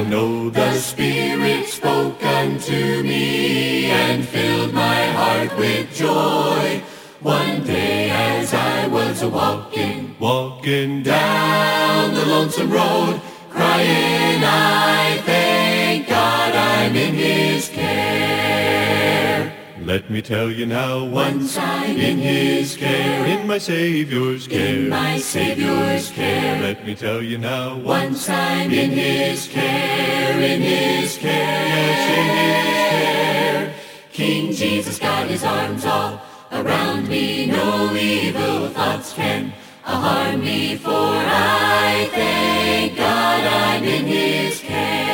know the Spirit spoke unto me and filled my heart with joy. One day as I was walking down the lonesome road, crying, I thank God I'm in His care. Let me tell you now, once I'm in His care, in my Savior's care, in my Savior's care. Let me tell you now, once I'm in His care, in His care, yes, in His care. King Jesus got His arms all around me, no evil thoughts can harm me, for I thank God I'm in His care.